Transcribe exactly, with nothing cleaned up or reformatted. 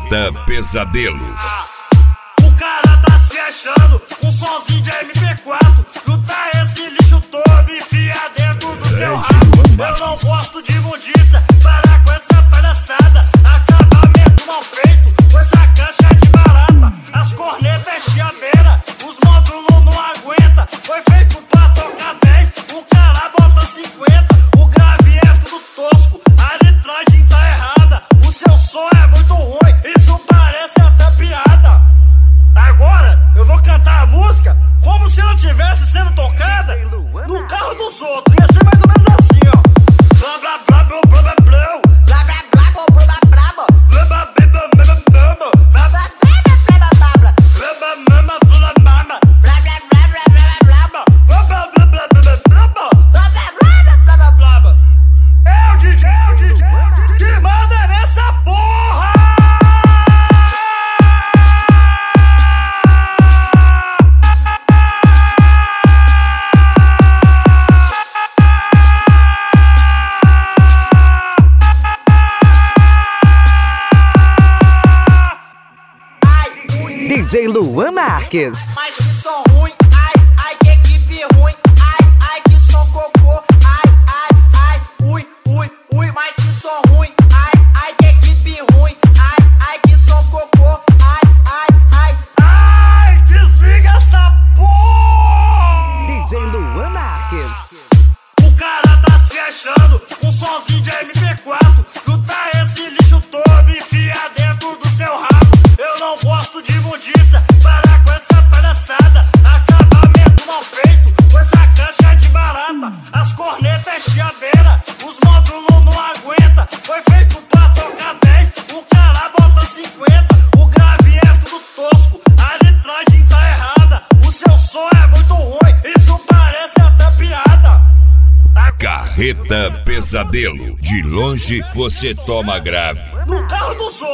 Carreta Pesadelo. O cara tá se achando com somzinho de M P quatro. Junta esse lixo todo e enfia dentro do seu rabo. Eu não gosto de imundícia, parar com essa palhaçada. Acabamento mal feito, com essa cancha de barata. As cornetas é chiadeira, os módulos não aguenta. Foi feito pra tocar dez, o cara bota cinquenta. O grave é tudo tosco, a litragem tá errada. O seu som é muito ruim, isso parece até piada. Agora eu vou cantar a música como se ela tivesse sendo tocada no carro dos outros. Ia ser mais ou menos assim, ó. Blá blá blá blá blá blá blá. Blá blá blá blá blá blá blá. Blá blá blá blá blá blá. Blá blá blá blá blá blá. Blá blá mama fula mama. Blá blá blá blá blá blá. Blá blá blá blá blá blá blá. Blá blá blá blá blá blá. É o D J, é o D J que manda nessa porra. D J Luan Marques. Mas que som ruim, ai, ai, que equipe ruim, ai, ai, que som cocô, ai, ai, ai, ui, ui, ui, mas que som ruim, ai, ai, que equipe ruim, ai, ai, que som cocô, ai, ai, ai, ai, desliga essa porra! D J Luan Marques. O cara tá se achando com somzinho de M P quatro. Junta esse lixo todo e enfia dentro do seu rabo. Eu não gosto de imundícia, parar com essa palhaçada. Acabamento mal feito, com essa cancha de barata. As cornetas é chiadeira, os módulos não aguenta. Foi feito pra tocar dez, o cara bota cinquenta. O grave é tudo tosco, a litragem tá errada. O seu som é muito ruim, isso parece até piada. Carreta Pesadelo. De longe você toma grave. No carro dos outros.